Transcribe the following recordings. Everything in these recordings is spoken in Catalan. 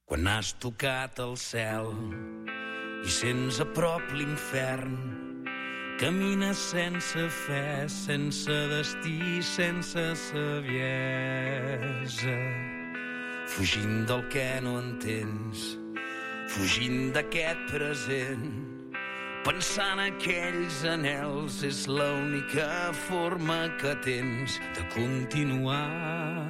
Quan has tocat el cel i sents a prop l'infern, camines sense fe, sense destí, sense saviesa, fugint del que no entens, fugint d'aquest present. Pensar en aquells anhels és l'única forma que tens de continuar.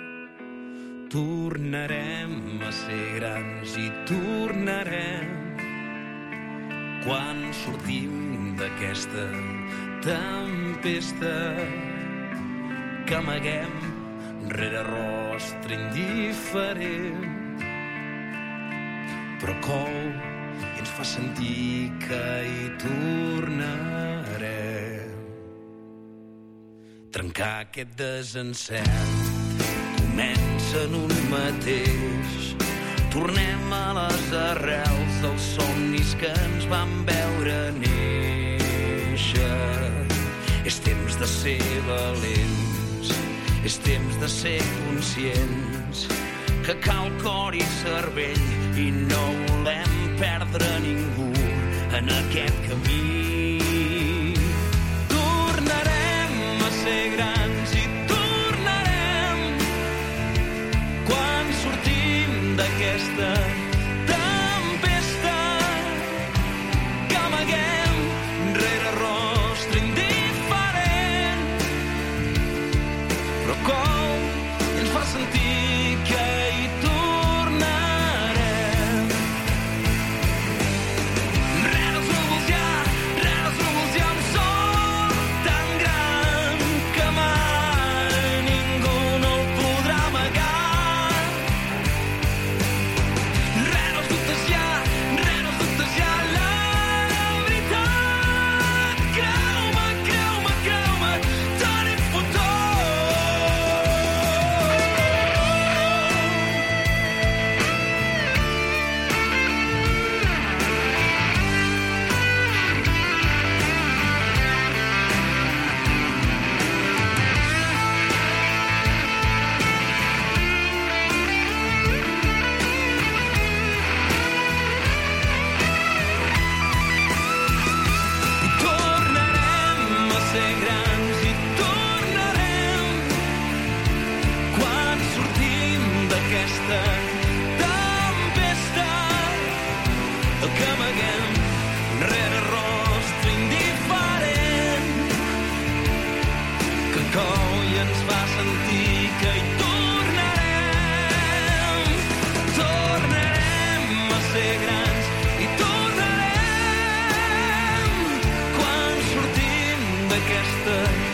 Tornarem a ser grans i tornarem quan sortim d'aquesta tempesta que amaguem rere rostre indiferent, però cou i ens fa sentir que hi tornarem. Trencar aquest desencert comença en un mateix. Tornem a les arrels dels somnis que ens van veure néixer. És temps de ser valents, és temps de ser conscients que cal cor i cervell i no volem perdre ningú en aquest camí. Tornarem a ser grans i tornarem quan sortim d'aquesta tempesta que amaguem rere rostre indiferent, però com ens fa sentir que hi tornarem. Rere els núvols ja un sol tan gran que mai ningú no el podrà amagar. Rere els dubtes ja la veritat. Creu-me, tenim futur. Tornarem a ser grans i tornarem quan sortim d'aquesta tempesta que amaguem rere rostre indiferent, que cou i ens fa sentir que hi tornarem. Tornarem a ser grans i tornarem quan sortim d'aquesta